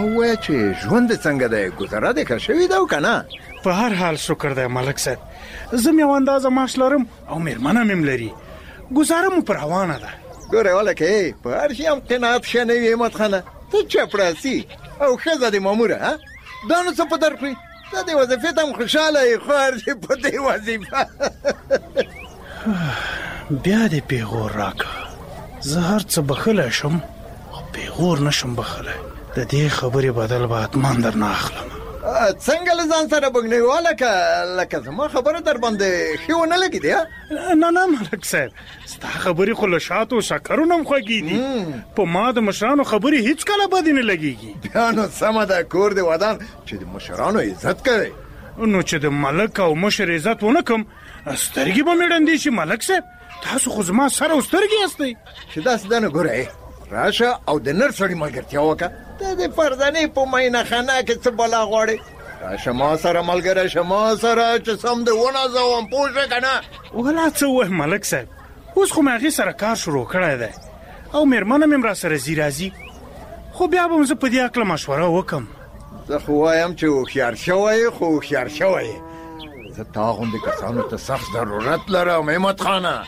وایه چې ژوند څنګه دی، ګذره دې ښه شوې ده او که نه؟ په هر حال شکر دی ملک صاحب، زه م یو اندازه معاش لرم او مېرمنه مې لري، ګزاره مو پر روانه ده. ګوره ولکه په هر شي هم قناعت ښه نه وي احمد خانه، ته چپړاسي او ښځه دې ماموره دا نو څه په در کړي، ته دې وظیفې ته هم خوشحاله یې، خو هر شي په دې وظیفه. بیا دې پیغور راکه، زه هر څه بخلی شم او پیغور نشم بخلی، د دې خبرې بدل به حتما در نه اخلم. څنګه له ځان سره بګنیواله لکه زما خبره در باندې ښې ونه لګېدې؟ نه ملک صاحب، ستا خبرې خو له شاتو شکرونه هم خوږې دي، په ما د مشرانو خبرې هیڅ کله بدې نه لګېږي. بیا نو سمه ده، کور دې ودان چې د مشرانو عزت کوي. نو چې د ملک او مشر عزت ونه کم، سترګې به مې ړندې شي ملک صاحب، تاسو خو زما سره او سترګې یاستئ. چې داسې ده نو ګوره راشه او د نر سړي ملګرتیا وکړه، ته د فرزانې په مینه خانه کې څه بلا غواړې؟ راشه ما سره ملګری شه، ما سره چې سم دې ونازوم، پوه شه که نه؟ ولا څه ووایم ملک صاحب، اوس خو مې هغې سره کار شروع کړی دی او مېرمنه مې هم را سره ځي راځي، خو بیا به م زه په دې هکله مشوره وکړم. زه خو وایم چې هوښیار شوی، خو هوښیار شوی زه تا غوندې کسانو ته سخت ضرورت لرم احمد خانه.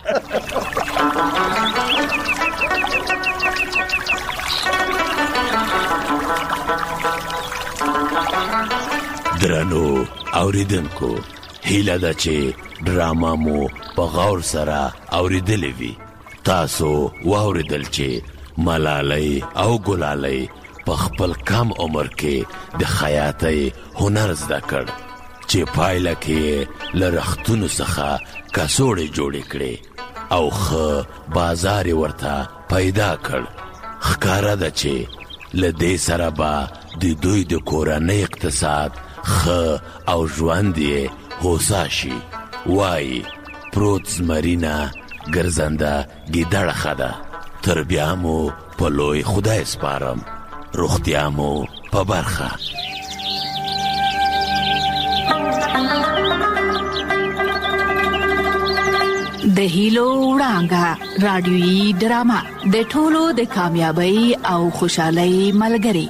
درنو اوریدونکو، هیله ده چې ډراما مو په غور سره اوریدلې وي. تاسو واوریدل چې ملالۍ او ګلالۍ په خپل کم عمر کې د خیاطۍ هنر زده کړ چې پایله کې له رختونو څخه کڅوړې جوړې کړې او ښه بازار ورته پیدا کړ. ښکاره ده چې له دې سره به د دوی د کورنۍ اقتصاد ښه او ژوند یې هوسا شي. وایي پروت زمرینه ګرځنده ګیدړه ښه ده، تر بیا مو په لوی خدای سپارم، روغتیا مو په برخه. د هیلو وړانګه رادیویي ډراما د ټولو د کامیابی او خوشحالۍ ملګری.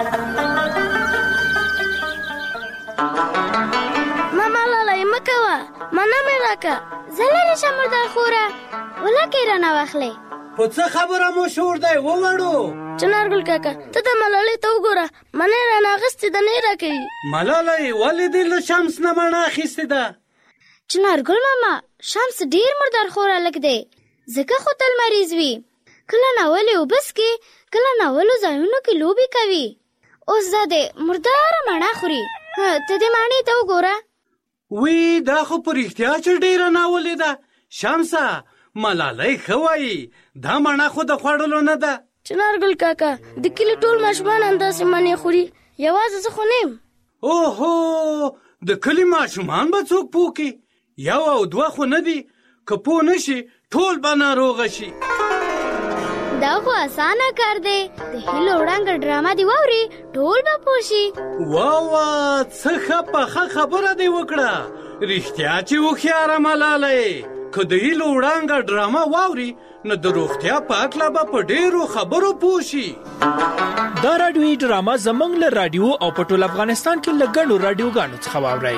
ماما لاله مکوه مانا مې راکه، زلری شمردار خوره ولکه رانه واخلې. په څه خبره مو شور دی ووړو؟ چنارګل کاکا ته د ملالۍ ته وګوره، منې رانه اخیستې ده نه راکوي. ملالۍ ولې دې له شمس نه مڼه اخیستې ده؟ چنارګل ماما شمس ډیر مردار خوره لګ دی، ځکه خو تل مریض وي، کله ناولې اوبس کې کله ناولو ځایونو کې لوبې کوي، اوس دا د مرداره مڼه خوري. ته دې مڼې ته وګوره. وی دا خو په رښتیا چې ډیره ناولې ده. شمسه ملالۍ ښه وایي، دا مڼه خو د خوړلو نه ده. چنارګل کاکا د کلي ټول ماشومان همداسې مڼې خوري، یوازې زه خو نه یم. اوهو د کلي ماشومان به څوک پوه کړي؟ یو او دوه خو نه دي، که پوه نه شي ټول به ناروغه شي. دا خو اسانه کار دی، د هیلو وړانګه ډراما دی واوري ټول به پوه شي. واوا څه ښه پخه خبره دی وکړه، رښتیا چې هوښیاره ملالۍ. که د هیلو وړانګه ډراما واوري نو د روغتیا په هکله به په ډېرو خبرو پوه شي. دا راډیویي ډراما زموږ له راډیو او په ټول افغانستان کې له ګڼو راډیوګانو څخه واورئ.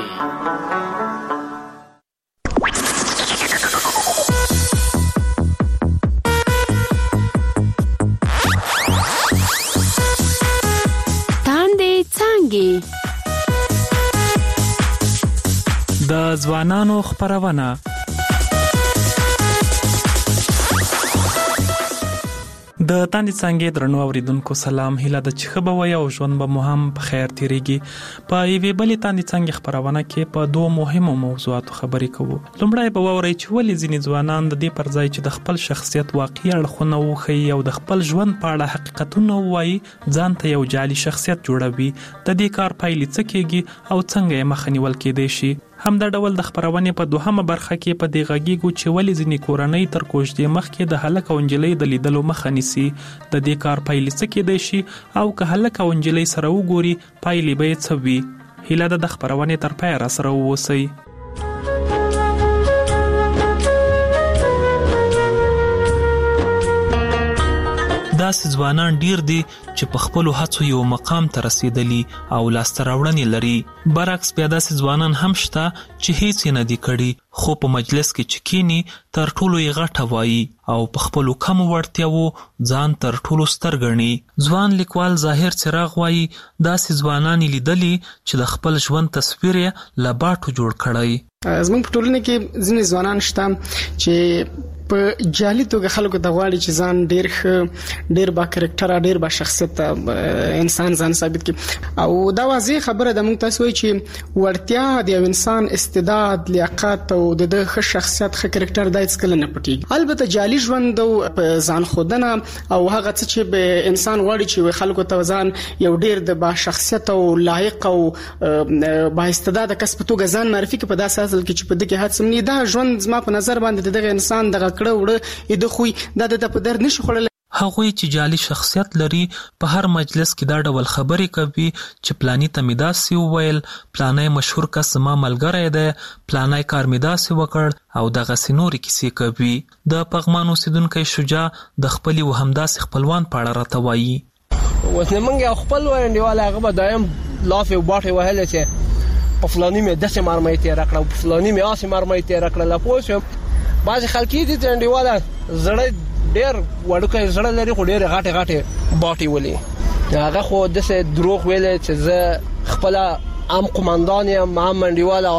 د ځوانانو خپرونه. د تاندې څانګې درنو اوریدونکو سلام، هیله ده چې ښه به وئ او ژوند به مو هم په خیر تېرېږي. په یوې بلې تاندې څانګې خپرونه کې په دوه مهمو موضوعاتو خبرې کوو. لومړی به واورئ چې ولې ځینې ځوانان د دې پر ځای چې د خپل شخصیت واقعي اړخونه وښیي او د خپل ژوند په اړه حقیقتونه ووایي، ځان ته یو جعلي شخصیت جوړوي. د دې کار پایلې څه کېږي او څنګه یې مخه نیول کېدی شي. همدا ډول د خپرونې په دوهمه برخه کې په دې غږیږو چې ولې ځینې کورنۍ تر کوژدې مخکې د هلک او نجلۍ د لیدلو مخه نیسي. د دې کار پایلې څه کېدی شي او که هلک او نجلۍ سره وګوري پایلې به یې څه وي. هیله ده د خپرونې تر پایه راسره واوسئ. د داسې ځوانان ډیر دي چې په خپلو هڅو یو مقام ته رسیدلی او لاسته راوړنې لري. برعکس بیا داسې ځوانان هم شته چې هیڅ یې نه دي کړي خو په مجلس کې چې کینی تر ټولو یې غټه وایي او په خپلو کمو وړتیاوو ځان تر ټولو ستر ګڼي. ځوان لیکوال ظاهر څراغ وایي داسې ځوانان یې لیدلي چې د خپل ژوند تصویر یې له باټو جوړ کړی. زموږ په ټولنه کې ځینې ځوانان شته چې په جالي توګه خلکو ته غواړي چې ځان ډیر ښه ډیر با کریکټر ډیر با شخصیت انسان ځان ثابت کړي او دا واضح خبره ده. موږ تاسو وایي چې ورتیا د یو انسان استعداد لیاقت او د ښه شخصیت ښه کریکټر دای څه نه پټي. البته جالي ژوند او ځان خودنه او هغه څه چې به انسان غواړي چې خلکو ته ځان یو ډیر د با شخصیت او لایق او با استعداد کس په توګه ځان معرفي کړي په داسې اصل کې چې په دغه هڅه نه دا ژوند زما په نظر باندې دغه انسان دغه کړه وړه د خوې د په در نشي خړل. هغوی چې جالي شخصیت لري په هر مجلس کې دا ډول خبرې کوي چې پلانی ته مې داسې وویل، پلانی مشهور کس زما ملګری دی، پلانی کار مې داسې وکړ او دغسې نورې کیسې کوي. د پغمان اوسیدونکی شجاع د خپلې و همداسې خپلوان په اړه راته وایي. اوس زمونږ یو خپل انډیوال هغه به دایم لافې او باټې وهلې چې په فلاني مې داسې مرمۍ تېره کړه او په فلاني مې هسې مرمۍ تېره کړله. پوه شوم بعضې خلک دي چې انډیواله زړه ډېر وړوکی زړه لري خو ډېرې غټې غټې باټې ولي. هغه خو داسې دروغ ویلی چې زه خپله هم قمندان یم هم انډیواله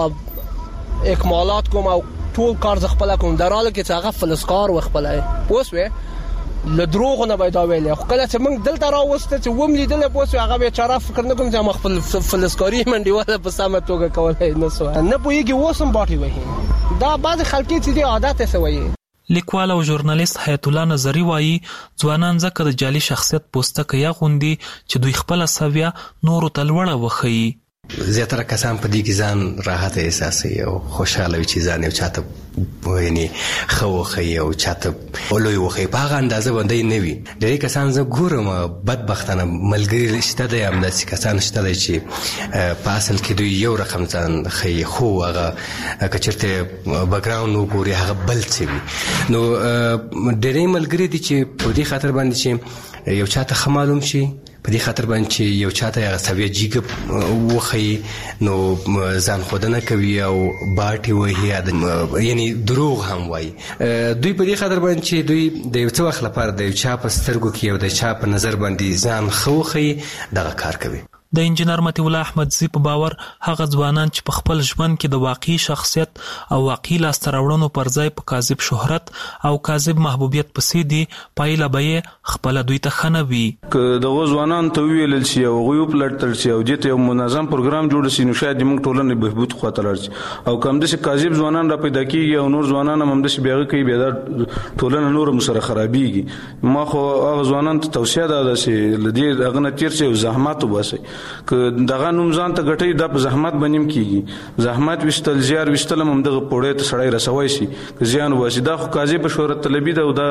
او اکمالات کوم او ټول کار زه خپله کوم در حاله کې چې هغه فلسکار و خپله پوه شوې له دروغو نه به یې دا ویلی. خو کله چې موږ دلته راوسته چې وم لیدلی پوه شوې هغه بیچاره فکر نه کوم چې ما خپل فلسکاري یم انډیواله په سمه توګه کولی نه سوه نه پوهېږي اوس هم باټې وهي. دا بعضې خلکې چې دي عادت یې څه وایي. لیکوال او ژورنالیست حیات الله نظري وایي ځوانان ځکه د جعلي شخصیت پوستکی اغوندي چې دوی خپله سویه نورو ته لوړه وښیي. زیاتره کسان په دې کې ځان راحت احساسوي او خوشاله وي چې ځان یو چاته یعنې ښه وښیي او چاته لوی وښیي په هغه اندازه باندې نه وي. ډېری کسان زه ګورم بدبختانه ملګري شته دی همداسې کسان شته دی چې په اصل کې دوی یو رقم ځان ښیي خو هغه که چېرته بکګراونډ وګوري هغه بل څه وي. نو ډېری ملګري دي چې په دې خاطر باندې چې یو چاته ښه معلوم شي په دې خاطر باندې چې یو چاته هغه سویه جیګه وښیي نو ځان ښودنه کوي او باټې وهي یعنې دروغ هم وایي. دوی په دې خاطر باندې چې دوی د یو څه وخت لپاره د یو چا په سترګو کې او د چا په نظر باندې ځان ښه وښیي دغه کار کوي. د انجینر مطیع الله احمدزي په باور هغه ځوانان چې په خپل ژوند کې د واقعي شخصیت او واقعي لاسته راوړنو پر ځای په کاذب شهرت او کاذب محبوبیت پسې دي پایله به یې خپله دوی ته ښه نه وي. که دغو ځوانانو ته وویلل شي او هغوی وپلټل شي او دې ته یو منظم پروګرام جوړ شي نو شاید زموږ ټولنې بهبود خواته لاړ شي. او که همداسې کاذب ځوانان را پیدا کېږي او نور ځوانان هم همداسې بیا هغه کوي بیا دا ټولنه نور هم سره خرابېږي. ما خو هغه ځوانانو ته توصیه دا ده چې له دې هغه نه تېر شي او زحمت وباسئ. که دغه نوم ځان ته ګټئ دا په زحمت باندې هم کېږي. زحمت ویشتل زیار ویشتل هم همدغه پوړۍ ته سړی رسوی شي که زیان وباسي. دا خو کاذبه شهرت طلبي ده او دا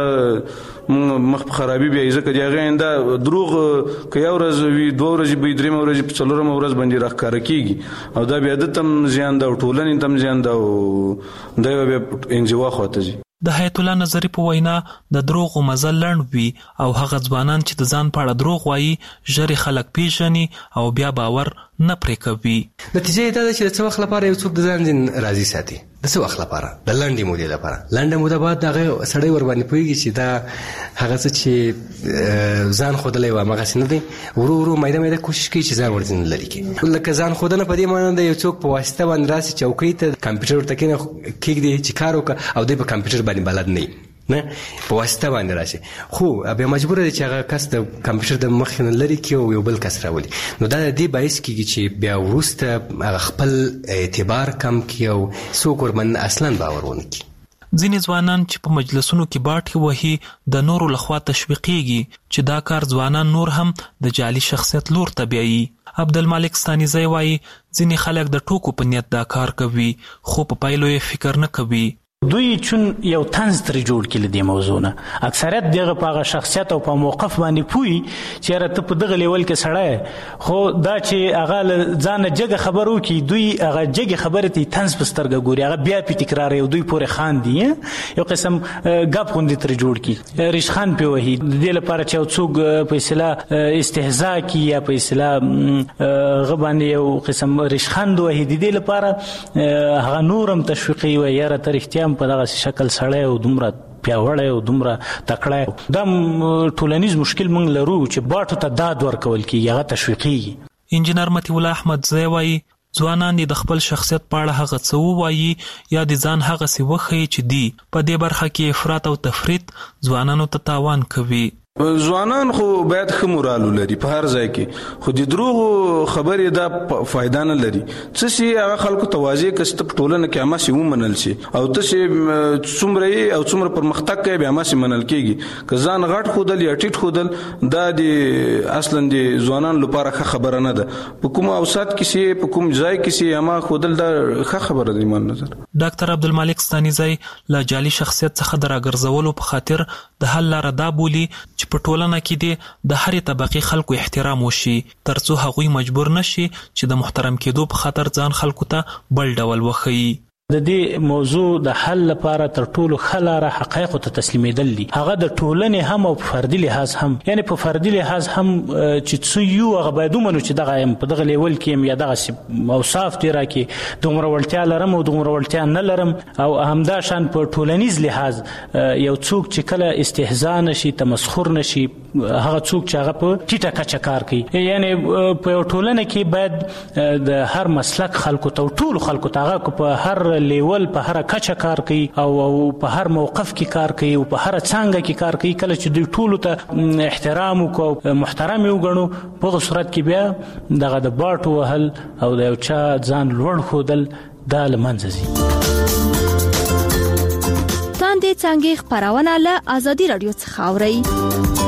مخ په خرابي بیایي ځکه د هغې دا دروغ که یو ورځ وي دوه ورځې به وي درېیمه ورځ په څلورمه ورځ باندې راښکاره کېږي او دا بیا ده ته هم زیان ده او ټولنې ته هم زیان ده او دا بیا انزوا خواته ځي. د حیات الله نظري په وینا د دروغو مزل لنډ وي او هغه ځوانان چې د ځان په اړه دروغ وایي ژر خلک پیژني او بیا باور نه پرې کوي. نتیجه یې دا ده چې د څه وخت لپاره یو څوک د ځان راضي ساتي د څه وخت لپاره د لنډې مودې لپاره. لنډه موده بعد هغه سړی ورباندې پوهېږي چې دا هغه څه چې ځان ښودلی و همغسې نه دی. ورو ورو میده میده کوشش کوي چې ځان ورځنې لرې کړي. لکه ځان ښودنه په دې معنی ده یو څوک په واسطه باندې راسي چوکۍ ته کمپیوټر ورته کېږدي چې کار وکړه او دوی په کمپیوټر باندې بلد نه وي نه په واسطه باندې راشي خو بیا مجبوره دی چې هغه کس د کمپیوټر د مخې نه لرې کړي او یو بل کس راولي. نو دا د دې باعث کېږي چې بیا وروسته هغه خپل اعتبار کم کړي او څوک ورباندې اصلا باور ونه کړي. ځینې ځوانان چې په مجلسونو کې باټې وهي د نورو لخوا تشویقېږي چې دا کار ځوانان نور هم د جعلي شخصیت لور ته بیایي. عبدالمالک ستانیزی وایي ځینې خلک د ټوکو په نیت دا کار کوي خو په پایلو یې فکر نه کوي. دوی چون یو طنز ترې جوړ کړي د موضوع نه اکثریت دغه په هغه شخصیت او په موقف باندې پوي چې را ته په دغه لیول کې سړی خو دا چې هغه ځان جګه خبرو کې دوی هغه جګه خبره ته طنز په سترګه ګوري هغه بیا په تکرار یو دوی پورې خاندي یو قسم غاب غوندې ترې جوړ کړي ریشخان په وهي د دې لپاره چې څوک په اصطلاح استهزاء کوي یا په اصطلاح غبان یو قسم ریشخان وهي د دې لپاره هغه نورم تشویقي و یا ترختیا په دغه شکل سړی او دومره پیاوړی او دومره تکړه دا ټولنیز مشکل موږ لرو چې باټو ته داد ورکول کېږي هغه تشویقي انجینر مطیع الله احمد زی وایي ځوانان د خپل شخصیت په اړه هغه څه ووایي یا د ځان هغه څه وښیي چې دی په دې برخه کې افراط او تفریط ځوانانو ته تاوان کوي. ځوانان خو باید ښه مورال ولري په هر ځای کې خو د دروغو خبرې دا فایده نه لري څه چې هغه خلکو توازی کسته په ټولنه کې اماسي ومنل شي او ته چې څومره او څومره پرمختګ کوي به اماسي منل کېږي که ځان غټ خودل یا ټیټ خودل دا د اصلا د ځوانان لپاره ښه خبره نه ده په کوم اوسات کې سي په کوم ځای کې سي اما خودل دا ښه خبره دی من نظر. ډاکټر عبدالمالک ستانیزی له جعلي شخصیت څخه د راګرځولو په خاطر د حل لاره دا بولي چې په ټولنه کې د هرې طبقې خلکو احترام وشي ترڅو هغوی مجبور نشي چې د محترم کېدو په خاطر ځان خلکو ته بل ډول وښيي. د دې موضوع د حل لپاره تر ټولو ښه لاره حقایقو ته تسلیمېدل دي هغه د ټولنې هم او په فردي لحاظ هم یعنی په فردي لحاظ هم چې څه یو هغه باید ومنو چې دغه یم په دغه لیول کې یم یا دغه اوصاف دي راکې دومره وړتیا لرم او دومره وړتیا نه لرم او همدا شان په ټولنیز لحاظ یو څوک چې کله استهزاء نشي تمسخر نشي هغه څوک چې هغه په ټیټه کچه کار کوي یعنی په یو ټولنه کې باید د هر مسلک خلکو ته ټول خلکو ته هغه په هر لیول په هر کچه کار کوي او په هر موقف کې کار کوي او په هر څنګه کې کار کوي کله چې دوی ټول ته احترام او محترم وګڼو په صورت کې بیا دغه د باټو وهل او د یو چا ځان لوړ ښودل دا له منځه ځي. تاندې څنګه خبرونه له ازادي رادیو څخه اوري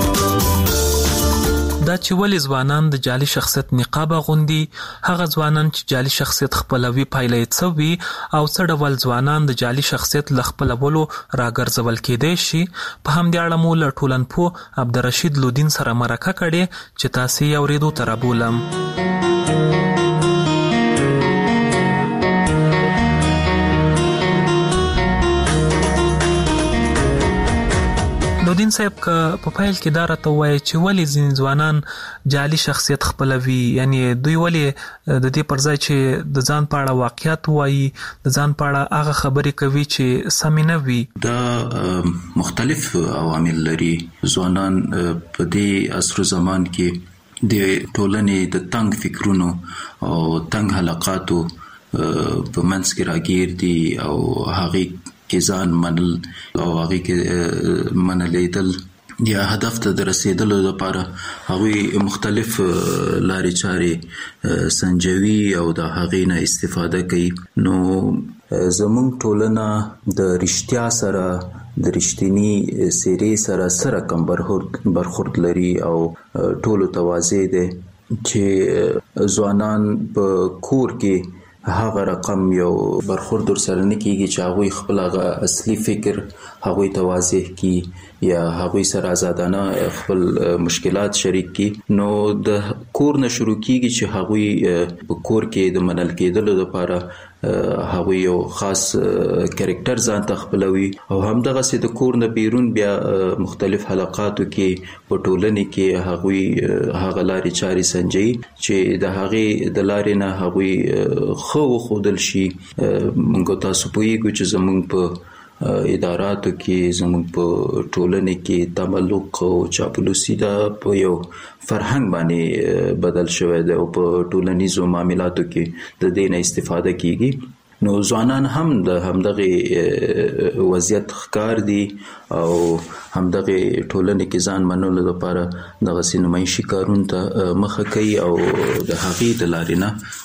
دا چې ولې ځوانان د جعلي شخصیت نقاب غوندي هغه ځوانان چې جعلي شخصیت خپلوي پایله یې څه وي او څه ډول ځوانان د جعلي شخصیت له خپلولو راګرځول کېدای شي په همدې اړه مو له ټولنپوه عبدالرشید لودین سره مرکه کړې چې تاسې یې اورېدو ته رابولم. لودین صاحب که په پیل کې دا راته ووایي چې ولې ځینې ځوانان جعلي شخصیت خپلوي یعنی دوی ولې د دې پر ځای چې د ځان په اړه واقعیت وایي د ځان په اړه هغه خبرې کوي چې سمې نه وي. دا مختلف عوامل لري. ځوانان په دې عصر زمان کې د ټولنې د تنگ فکرونو او تنگ حلقاتو په منځ کې راګیر دي او هغې کې ځان منل او هغې کې منلیدل یا هدف ته د رسیدلو لپاره هغوی مختلف لارې چارې سنجوي او د هغې نه استفاده کوي. نو زموږ ټولنه د رښتیا سره د رښتینی څېرې سره کم برخورد لري او ټولو ته واضح دی چې ځوانان په کور کې هغه رقم یو برخورد سره نه کیږي چې هغوی خپل هغه اصلي فکر هغوی ته واضح کی یا هغوی سره آزادانه خپل مشکلات شریک کی. نو د کور نه شروع کیږي چې هغوی په کور کې د منل کېدلو لپاره هغوی یو خاص کریکټر ځان ته خپلوي او همدغسې د کور نه بیرون بیا مختلف حلقاتو کې په ټولنې کې هغوی هغه لارې چارې سنجوي چې د هغې د لارې نه هغوی ښه وښودل شي. موږ تاسو پوهیږو چې زموږ په اداراتو کې زموږ په ټولنې کې تملق او چاپلوسي دا په یو فرهنګ باندې بدل شوی دی او په ټولنیزو معاملاتو کې د دې نه استفاده کیږي. نو ځوانان هم د همدغه وضعیت ښکار دي او همدغه ټولنې کې ځان منلو لپاره دغسې نمایشي کارونو ته مخه کوي او د هغې د لارې نه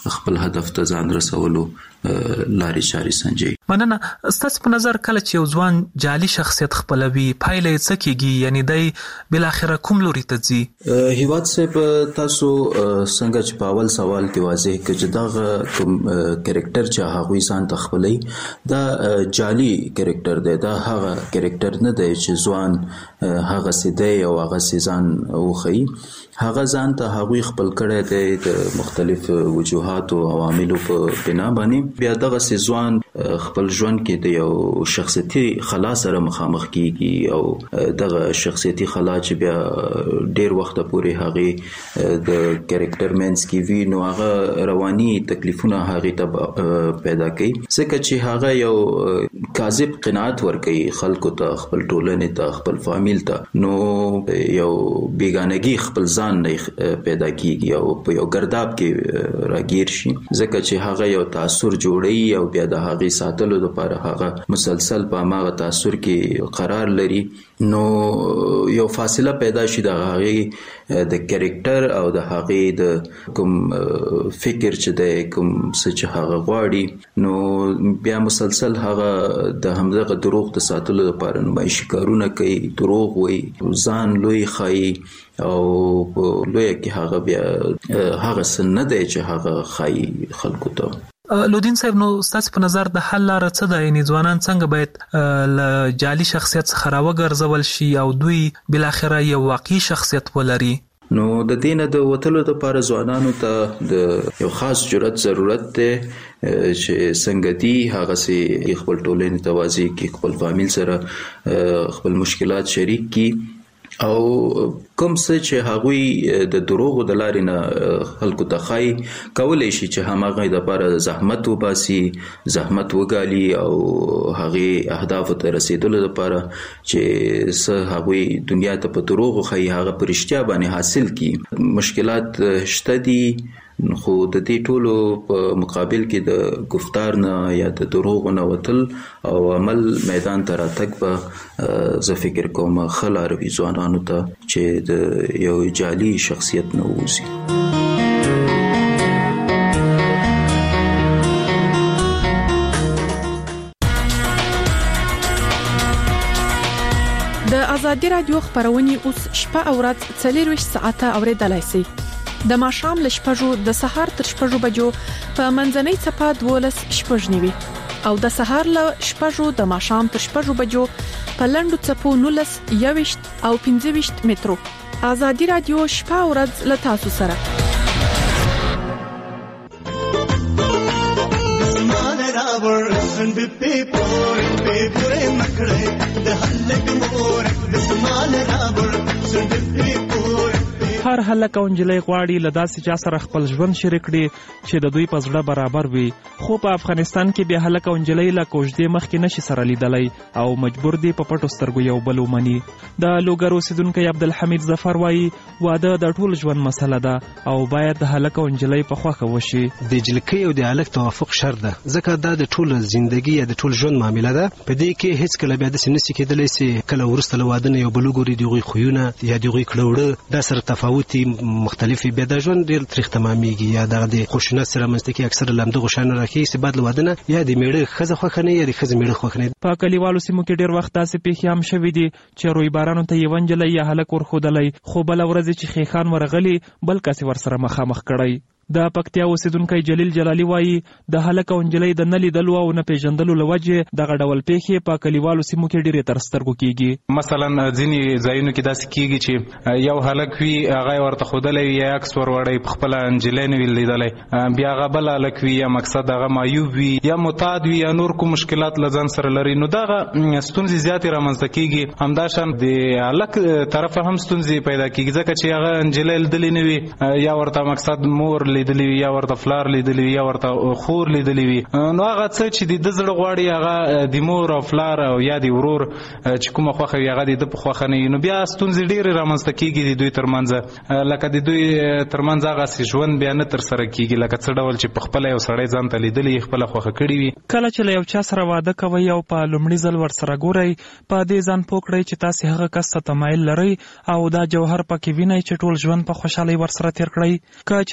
خپل هدف ته ځان رسولو لارې چارې سنجي. مننه. ستاسو په نظر کله چې یو ځوان جعلي شخصیت خپلوي پایله یې څه کیږي؟ یعنی دی بل اخره کوم لوري ته ځي؟ هیواد صاحب تاسو څنګه چې په اول سوال کې واضح کړ چې دا کوم کریکټر چې هغه ځان ته خپلوي دا جعلي کریکټر دی. دا هغه کریکټر نه دی چې ځوان هغه سیده او هغه سیزان وخی. هغه ځان ته هغه خپل کړی دی د مختلف وجوهات او عواملو په بنا باندې. بیا دغه ځوان خپل ژوند کې د یو شخصیتي خلا سره مخامخ کیږي او دغه شخصیتي خلا چې بیا ډیر وخت پورې هغه د کریکټر مینس کې وی نو هغه رواني تکلیفونه هغه ته پیدا کوي ځکه چې هغه یو کاذب قناعت ورکوي خلکو ته، خپل ټولنې ته، خپل فامیل ته. نو یو بیگانگی خپل ځان نه پیدا کیږي او په یو ګرداب کې راګیر شي ځکه چې هغه یو تاثر جوړي او بیا د هغه ساتلو لپاره هغه مسلسل په هغه تاثر کې قرار لري. نو یو فاصله پیدا شي د هغه د کریکټر او د هغه د کوم فکر چې د کوم څه چې هغه غواړي نو بیا مسلسل هغه د همدغه دروغ د ساتلو لپاره نمایشي کارونه کوي، دروغ وایي، ځان لوی ښایي او لوی کې هغه بیا هغه څه نه دی چې هغه ښایي خلکو ته. لودین صاحب نو ستاسو په نظر د حل لاره څه ده؟ یعنی ځوانان څنګه باید له جعلي شخصیت څخه راوګرځول شي او دوی بل اخره یو واقعي شخصیت ولري؟ نو د دینه د وتلو لپاره ځوانانو ته د یو خاص جرأت ضرورت دی چې څنګه دی هغه سي خپل ټولنې توازی کې خپل فامیل سره خپل مشکلات شریک کی او کوم څه چې هغوی د دروغو د لارې نه خلکو ته ښایي کولی شي چې هماغه دپاره زحمت وباسي، زحمت وګالي او هغې اهدافو ته رسیدلو لپاره چې څه هغوی دنیا ته په دروغو ښایي هغه په رښتیا باندې حاصل کړي. مشکلات شته دي خو د دې ټولو په مقابل کې د گفتار نه یا د دروغو نه وتل او عمل میدان ته راتګ به زه فکر کوم ښه لاره وي ځوانانو ته چې د یو جعلي شخصیت نه ووځي. د ازادي رادیو خبرونه اوس شپه او ورځ 24 ساعته اوریدلای شئ. د ماښام ل شپږو د سهار تر شپږو بجو په منځنۍ صفه 12 شپږ نیوي او د سهار ل شپږو د ماښام تر شپږو بجو په لندو صفو 19 21 او 25 مترو. ازادي رادیو شپه او ورځ ل تاسو سره. هر هلک او نجلۍ غواړي له داسې چا سره خپل ژوند شریک کړي چې د دوی په زړه برابر وي، خو په افغانستان کې بیا هلک او نجلۍ له کوژدې مخکې نشي سره لیدلی او مجبور دي په پټو سترګو یو بل ومني. د لوګر اوسیدونکی عبدالحمید ظفر وایي واده د ټول ژوند مسله ده او باید د هلک او نجلۍ په خوښه وشي. د جلکۍ او د هلک توافق شرط ده ځکه دا د ټول ژوندۍ یا د ټول ژوند معامله ده. په دې کې هیڅ کله بیا داسې نشي کېدلی چې کله وروسته له واده نه یو بل وګوري د هغوی خویونه یا د هغوی کړه دا سره تفاوت مختلفي بیا د ژوند ډېر تریخ تمامېږي یا دغه د خشونت سره منځته کې اکثره له همدغو شیانو راکېږي چې بعد له واده نه یا د میړه ښځه خوښه نه یا د ښځې میړه خوښ نه. په کلیوالو سیمو کې ډېر وخت داسې پیښې هم شوي دي چې رویبارانو ته یوه نجلۍ یا هلک ورښودلی خو بله ورځ چې خیخان ورغلي بل کس ورسره مخامخ کړی. د پکتیا اوسیدونکی جلیل جلالي وایي د هلک او نجلۍ د نه لیدلو او نه پیژندلو له وجې دغه ډول پیښې په کلیوالو سیمو کې ډېرې تر سترګو کېږي. مثلا ځینې ځایونو کې داسې کېږي چې یو هلک وي هغه یې ورته ښودلی وي یا عکس وروړی پخپله نجلۍ نه وي لیدلی، بیا هغه بل هلک وي یا مقصد هغه معیوب وي یا معتاد وي یا نور کوم مشکلات له ځان سره لري، نو دغه ستونزې زیاتې رامنځته کېږي. همداشان د هلک طرفه هم ستونزې پیدا کېږي ځکه چې هغه نجلۍ لیدلې نه وي یا ورته مقصد مور لیدلی وي یا ورته فلار لیدلی وي یا ورته خور لیدلی وي، نو هغه څه چې د زړه غواړي هغه د مور او فلار او یا د ورور چې کومه خوښه وي هغه د په خوښه نه وي، نو بیا ستونزې ډېرې رامنځته کېږي د دوی ترمنځ. لکه د دوی ترمنځ هغه ژوند بیا نه ترسره کېږي لکه څه ډول چې په خپله یو سړی ځان ته لیدلی خپله خوښه کړي وي. کله چې له یو چا سره واده کوئ او په لومړي ځل ورسره ګورئ په دې ځان پوه کړئ چې تاسې هغه کس ته تمایل لرئ او دا جوهر پکې وینئ چې ټول ژوند په خوشحالۍ ورسره تېر کړئ. که چیرې دا محیط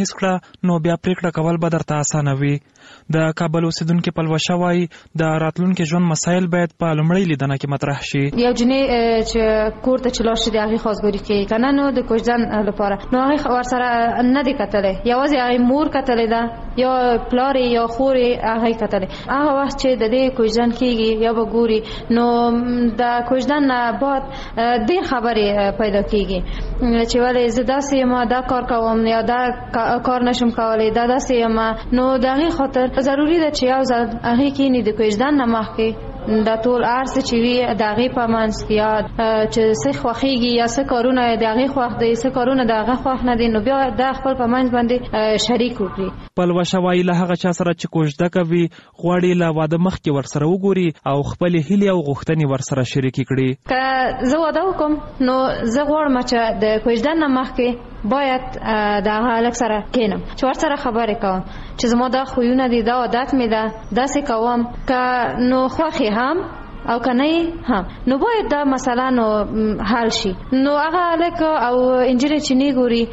هیڅ کړه نو بیا پریکړه کول به درته اسانه وي. د کابل اوسیدونکو پلوشه وایي د راتلونکي ژوند مسایل باید په لومړۍ لیدنه کې مطرح شي. یو جنې چې کور ته چلار شي د هغې خواستګاري کوي که نه نو د کوژدن لپاره نو هغې ورسره نه دی کتلی، یوازې هغې مور کتلی ده یا پلارې یا خورې هغې کتلی. هغه وخت چې د دې کوژدن کېږي یا به ګوري نو د کوژدن نه بعد ډېر خبرې پیدا کېږي چې ولې زه داسې یم دا کار کوم یا دا کار نشم کولی دا داسې یم. نو د هغې خاطر ضروري ده چې یو ځل هغې کښېني د کوژدن نه مخکې دا ټول ارڅ چې وي د هغې په منځ کې یا چې څه خوښېږي یا څه کارونه د هغې خوښ دی څه کارونه د هغه خوښ نه دي نو بیا دا خپل په منځ باندې شریک وکړي. پلوشه وایي له هغه چا سره چې کوژده کوي غواړي له واده مخکې ورسره وګوري او خپلې هیلې او غوښتنې ورسره شریکې کړي. که زه واده وکړم نو زه غواړم چې د کوژدن نه مخکې باید د هغه هلک سره کښېنم چې ورسره خبرې کوم چې زما دا خویونه دي دا عادت مې ده داسې کوم که نو خوښ هم او که نه هم نو باید دا مسله نو حل شي. نو هغه هلک او نجلۍ چې نه ګوري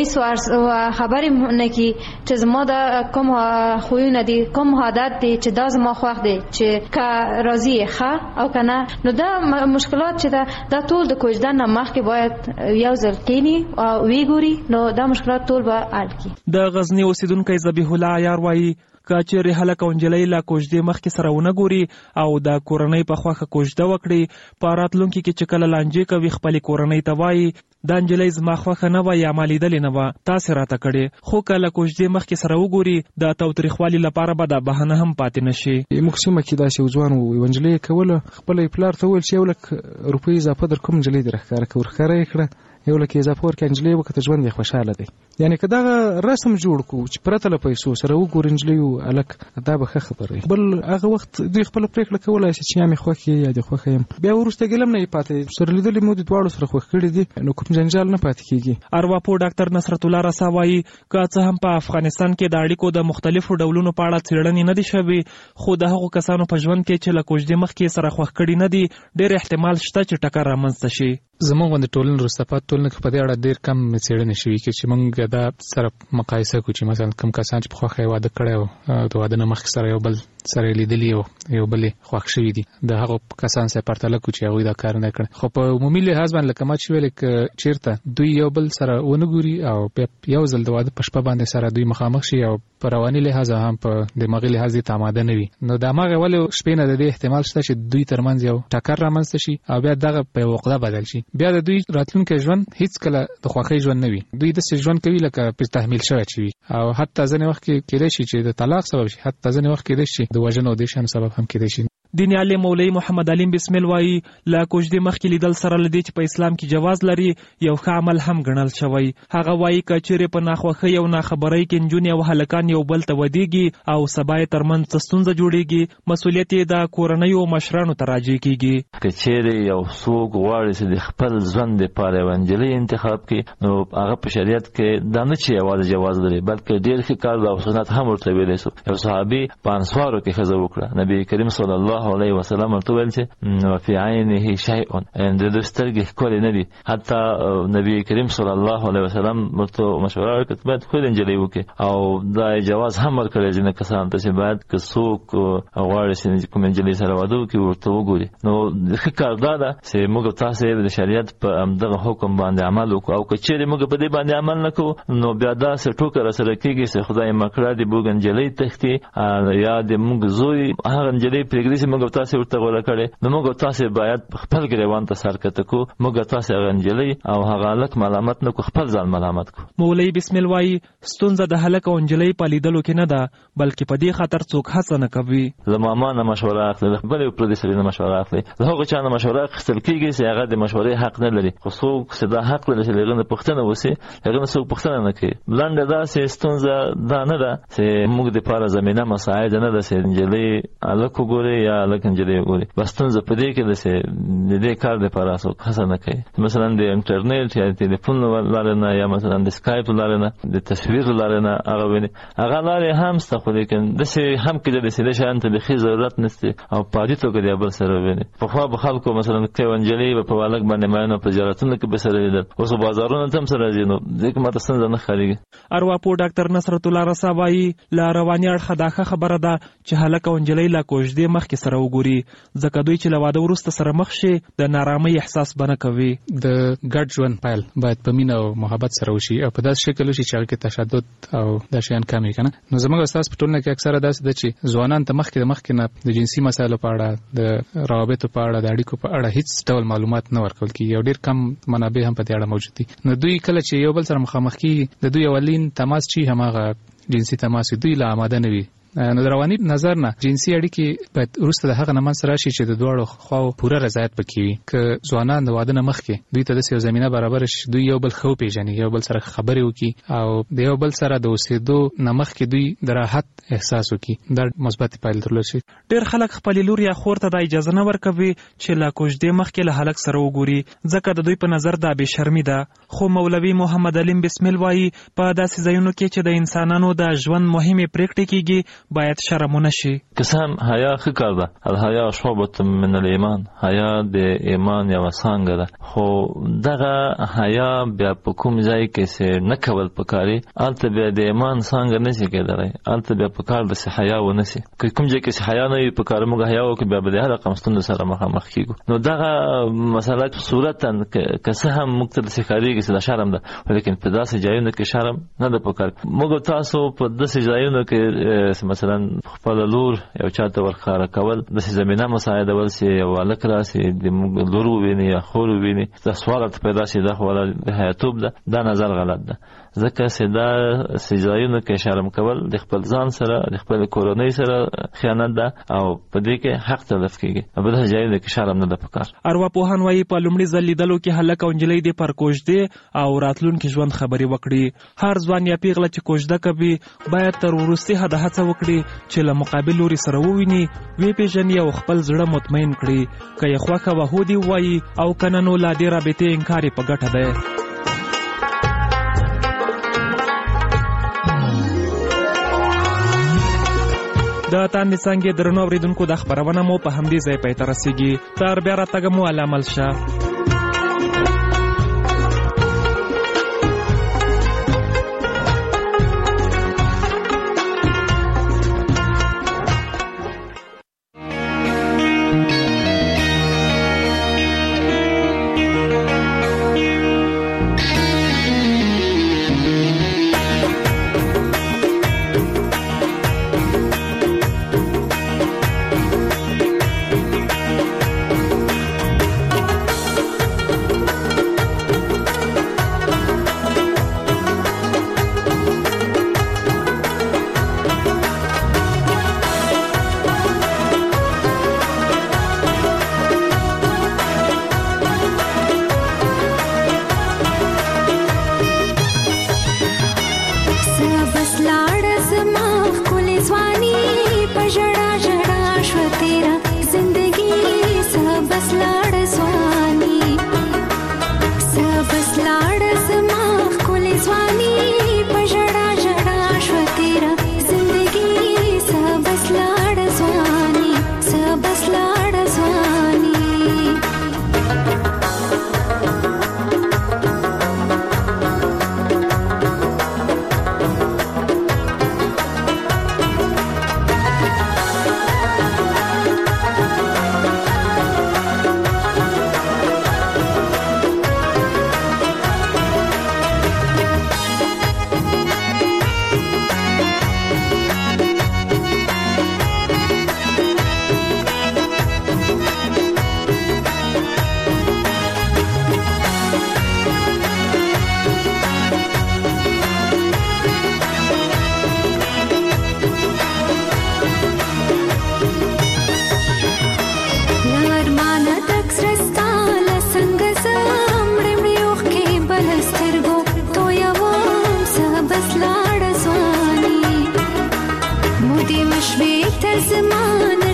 هیڅ خبرې نه کوي چې زما دا کوم خویونه دي کوم عادت دي چې دا زما خوښ دی چې که راضي یې ښه او که نه نو دا مشکلات چې دا ټول د کوژدن نه مخکې باید یو ځل کښېني او ویې ګوري نو دا مشکلات ټول به حل کړي. د غزني اوسیدونکی ذبیح الله عیار وایي که چیرې هلک او نجلۍ له کوژدې مخکې سره ونه ګوري او د کورنۍ په خوښه کوژده وکړي په راتلونکي کې چې کله لانجې کوي خپلې کورنۍ ته وایي دا نجلۍ زما خوښه نه وه یا ما لیدلې نه وه تاسې راته کړې. خو که له کوژدې مخکې سره وګوري د تاوتریخوالي لپاره به دا بهانه هم پاتې نه شي. موږ سیمه کې داسې یو ځوان و یوه نجلۍ یې کوله خپله یې پلار ته وویل چې 1 لک روپۍ اضافه در کوم نجلۍ دې راښکاره کړه ورښکاره یې کړه 1 لک اضافه ورکړه نجلۍ وکړه ژوند یې خوشحاله دی. یعنې که دغه رسم جوړ کړو چې پرته له پیسو سره وګوري نجلۍ او هلک دا به ښه خبره وي. بل هغه وخت دوی خپله پرېکړه کولی شي چې یا مې خوښ یې یا دې خوښه یم بیا وروسته ګیله هم نه یې پاتې سره لیدلې مو د دواړو سره خوښ کړي دي نو کوم جنجال نه پاتې کېږي. ارواپوه ډاکټر نصرت الله رسا وایي که څه هم په افغانستان کې د اړیکو د مختلفو ډولونو په اړه څېړنې نه دي شوي خو د هغو کسانو په ژوند کې چې له کوژدې مخکې سره خوښ کړي نه دي ډېر احتمال شته چې ټکر رامنځته شي. زموږ غوندې ټولنې وروسته پاتې ټولنه کې په دې اړه ډېر کم څېړنې شوي چې موږ دا سره مقایسه کړو چې مثلا کوم کسان چې په خوښه یې واده کړی او د واده نه مخکې سره یو بل سره یې لیدلي او یو بل یې خوښ شوي دي د هغو کسان سره پرتله کړو چې هغوی دا کار نه کړی. خو په عمومي لحاظ باندې لکه ما چې ویلې که چېرته دوی یو بل سره ونه ګوري او بیا یو ځل د واده په شپه باندې سره دوی مخامخ شي او په رواني لحاظ هم په دماغي لحاظ دې ته آماده نه وي نو د هماغې ولې شپې نه د دې احتمال شته چې دوی ترمنځ یو ټکر رامنځته شي او بیا دغه په یوه عقده بدل شي. بیا د دوی راتلونکی ژوند هیڅ کله د خوښۍ ژوند نه وي. دوی داسې ژوند کوي لکه پرې تحمیل شوی چې وي او حتی ځینې وخت کې کېدای شي چې د طلاق سبب شي حتی ځینې وخت کېدای شي د وژنو او دې شیانو سبب هم کېدای شي. دیني عالم مولوي محمد علیم بسمل وایي له کوژدې مخکې لیدل سره له دې چې په اسلام کې جواز لري یو ښه عمل هم ګڼل شوی. هغه وایي که چیرې په ناخوښۍ او ناخبرۍ کې نجونې او هلکان یو بل ته ودېږي او سبا یې ترمنځ څه ستونزه جوړېږي مسؤلیت یې د کورنیو مشرانو ته راجع کېږي. که چیرې یو څوک غواړي چې د خپل ژوند دپاره یوه نجلۍ انتخاب کړي نو هغه په شریعت کې دا نه چې یوازې جواز لري بلکې ډېر ښه کار او سنت هم ورته ویلی شو. یو صحابي په انصارو کې ښځه وکړه نبي کریم صلی الله علیه وسلم ورته ویل چې وفي عینه شیء د دوی سترګې ښکلې نه دي. حتی نبي کریم صلی الله علیه وسلم ورته مشوره ورکړه چې باید ښکلې نجلۍ وکړي او دا جواز هم ورکړی ځینې کسانو ته چې باید که څوک غواړي چې کومې نجلۍ سره واده وکړي ورته وګوري. نو ښه کار دا ده چې موږ تاسې د شریعت په همدغه حکم باندې عمل وکړو او که چیرې موږ په دې باندې عمل نه کوو نو بیا داسې ټوکه راسره کېږي چې خدای مکړه د موږ نجلۍ تښتي یا د موږ زوی هغه نجلۍ پرېږدي چې موږ تاسې ورته غوره کړې نو موږ تاسې باید خپل ګریوان ته سر کته کړو موږ تاسې هغه نجلۍ او هغه هلک ملامت نه کړو خپل ځان ملامت کړو. مولوي بسمل وایي ستونزه د هلک او نجلۍ په لیدلو کې نه ده بلکې په دې خاطر څوک هڅه نه کوي. له ماما نه مشوره اخلي له بلې پردي سړي نه مشوره اخلي له هغه چا نه مشوره اخیستل کېږي چې هغه د مشورې حق نه لري خو څوک چې دا حق لري چې له هغه نه پوښتنه وشي هغه نه څوک پوښتنه نه کوي. لنډه داسې ستونزه دا نه ده چې موږ دپاره زمینه مساعده نه ده چې نجلۍ هلک وګوري یا لکه انجلۍ وګوري بس ستونزه په دې کې د دې کار لپاره څوک هڅه نه کوي مثلا د انټرنیټ یا ټلیفون لارې نه یا مثلا د سکایپ لارې نه د تصویر لارې نه هغه ویني هغه لارې هم سته خو لیکن داسې هم کې د داسې شیانو ته بیخي ضرورت نشته او په عادي توګه د یو بل سره ویني پخوا به خلکو مثلا که انجلۍ به په والک باندې ماینو په زیارتونو کې به سره لیدل اوس بازارونو ته هم سره راځي نو ځکه ماته ستونزه نه ښکارېږي ارواپوه ډاکټر نصرت الله رسا وایي له رواني اړخه دا ښه خبره ده چې هلک او انجلۍ لا کوژدې مخکې سره وګوري ځکه دوی چې له واده وروسته سره مخ شي د نارامۍ احساس به نه کوي د ګډ ژوند پیل باید په مینه او محبت سره وشي او په داسې شکل وشي چې هغه کې تشدد او دا شیان کم وي کنه نو زموږ استاد په ټولنه کې اکثره داسې ده چې ځوانان ته مخکې نه د جنسي مسایلو په اړه د روابطو په اړه د اړیکو په اړه هیڅ ډول معلومات نه ورکول کیږي او ډیر کم منابع هم په دې اړه موجود دي نو دوی کله چې یو بل سره مخامخ کیږي د دوی اولین تماس چې هماغه جنسي تماس دوی لا آماده نه وي نو د رواني نظر نه جنسي اړیکې باید وروسته د هغه نه منځ راشي چې د دواړو خواو پوره رضایت پکې وي که ځوانان د واده نه مخکې دوی ته داسې یو زمینه برابره شي دوی یو بل ښه وپېژني یو بل سره خبرې وکړي او د یو بل سره د اوسېدو نه مخکې دوی د راحت احساس وکړي دا مثبت پایلې درلود شي ډېر خلک خپلې لور یا خور ته دا اجازه نه ورکوي چې له کوژدې مخکې له هلک سره وګوري ځکه د دوی په نظر دا بېشرمي ده خو مولوي محمد علیم بسمیل وایي په داسې ځایونو کې چې د انسانانو د ژوند مهمې پرېکړې کېږي باید شرمونه شي که څه هم حیا ښه کار ده الحیا شعبة من الایمان حیا د ایمان یوه څانګه ده خو دغه حیا بیا په کوم ځای کې چې نه کول پکاري هلته بیا د ایمان څانګه نشي کېدلی هلته بیا پکار ده چې حیا ونسي که کوم ځای کې چې حیا نه وي پکار موږ حیا وکړو بیا به د هر رقم ستونزو سره مخامخ کېږو نو دغه مسله صورتا که څه هم موږ ته داسې ښکارېږي چې دا شرم ده لیکن په داسې ځایونو کې شرم نه ده پکار موږ تاسو په داسې ځایونو کې مثلا خپل لور یو چاته ورخاره کول د زمينه مساعدول سي یو الک راسي د لور ویني یا خور ویني د سوال ته پیدا شي د خپل حیاتوب دا نظر غلط ده ځکه چې دا سجایونو کې شرم کول د خپل ځان سره د خپل کورنۍ سره خیانت ده او په دې کې حق تلف کیږي په دې ځایونو کې شرم نه ده پکار ارواپوهان وايي په لومړي ځل لیدلو کې هلک او نجلۍ د پر کوژدې او راتلونکي ژوند خبرې وکړي هر ځوان یا پیغله چې کوژده کوي باید تر وروستي حده هڅه وکړي چې له مقابل لوري سره وویني وی پیژني او خپل زړه مطمئن کړي که یې خوښه وه هو دې ووایي او که نه نو لا دې رابطې انکار یې په ګټه دی د تاندې څانګې درنو اورېدونکو دا خپرونه مو په همدې ځای پای ته رسېږي تر بیا راتګه مو الله عمل شه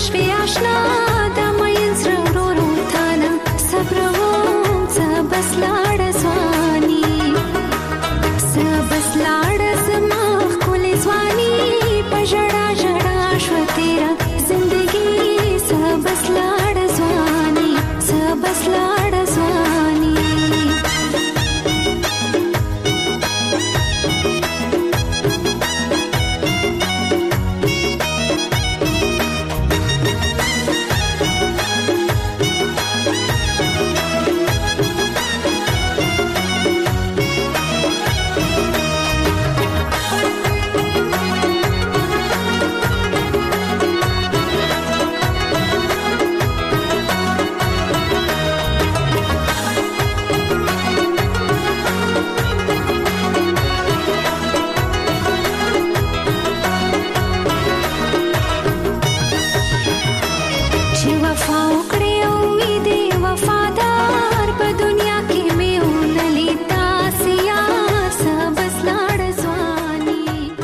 شوي آشنا د مین زړه ورو تانا صبروم څه بس لاړه ځواني څه بس لاړه زما ښکلې ځواني په ژړا